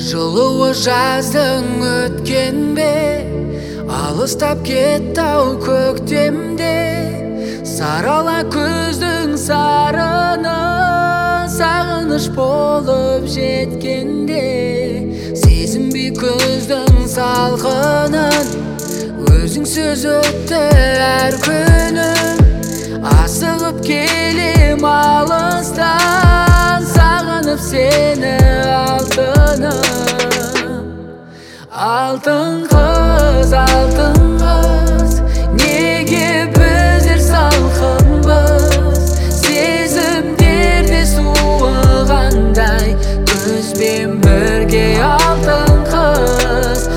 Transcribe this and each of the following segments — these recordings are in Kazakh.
Жылуы жаздың өткен бе, алыстап кетті-ау көктемде. Сарала күздің сарыны, сағыныш болып жеткенде. Сезінбей күздің салқынын, өзің сөз өтті әр күнім. Асығып келем алыстан, сағынып сені алтыным. Алтын қыз, неге біздер салқынбыз? Сезімдерде суығандай, күзбен бірге. Алтын қыз,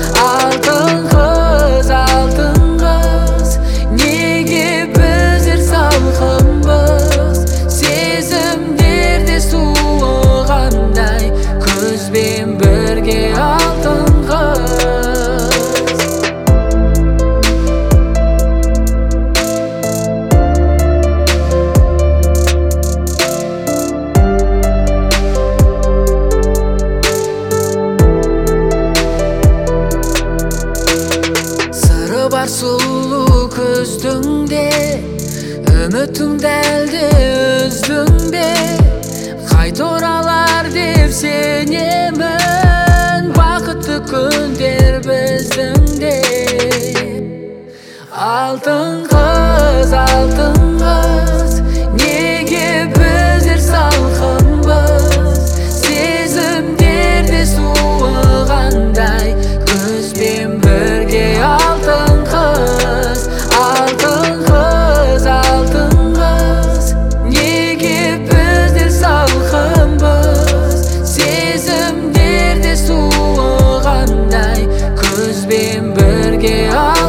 неге біздер салқынбыз? Сезімдерде суығандай, күзбен бірге. Алтын қыз. Сыры бар сұлу күздің де, үмітіңді әлде үздің бе? Қайта оралар деп сенемін, бақытты күндер біздің де. Алтын қыз, неге біздер салқынбыз? Сезімдерде суығандай, күзбен бірге. Алтын қыз, неге біздер салқынбыз? Сезімдерде суығандай, күзбен бірге.